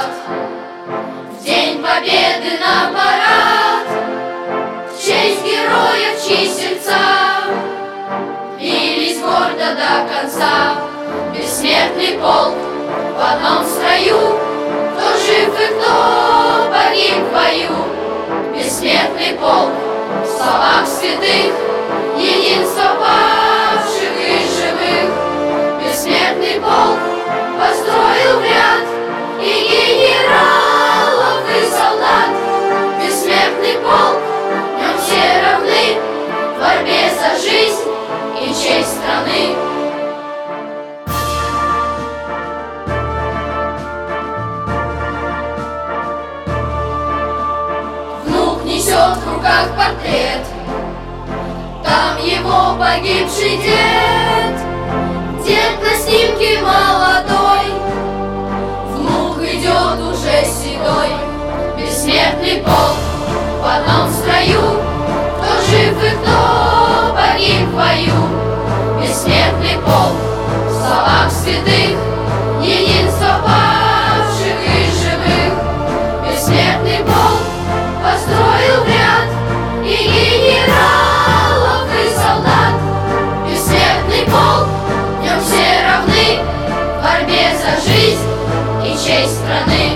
солдат, в день победы на парад, в честь героев, чьи сердца бились гордо до конца. Бессмертный полк в одном строю, кто жив и кто погиб в бою. Бессмертный полк в словах святых, единство павших и живых. Бессмертный полк построил в ряд и генералов, и солдат. Бессмертный полк, в нем все равны в борьбе за жизнь и честь страны. Внук несет в руках портрет, там его погибший дед. Дед на снимке молодой, внук идет уже седой. Бессмертный полк в одном строю, кто жив и кто погиб в бою. Бессмертный полк в словах святых, единство павших и живых. Бессмертный полк построил в ряд и генералов, и солдат. Бессмертный полк, в нем все равны в борьбе за жизнь и честь страны.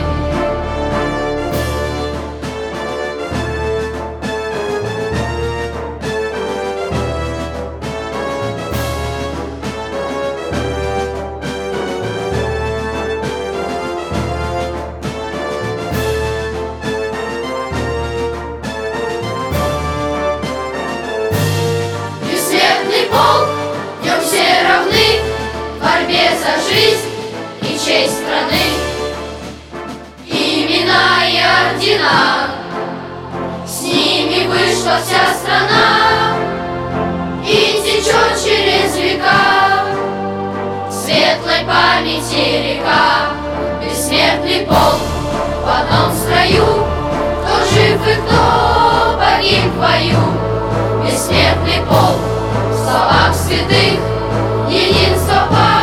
Бессмертный полк, в нем все равны в борьбе за жизнь и честь страны. Имена и ордена, с ними вышла вся страна, и течет через века светлой памяти река. Бессмертный полк в одном строю, кто жив и кто погиб в бою. Бессмертный полк в словах святых, единство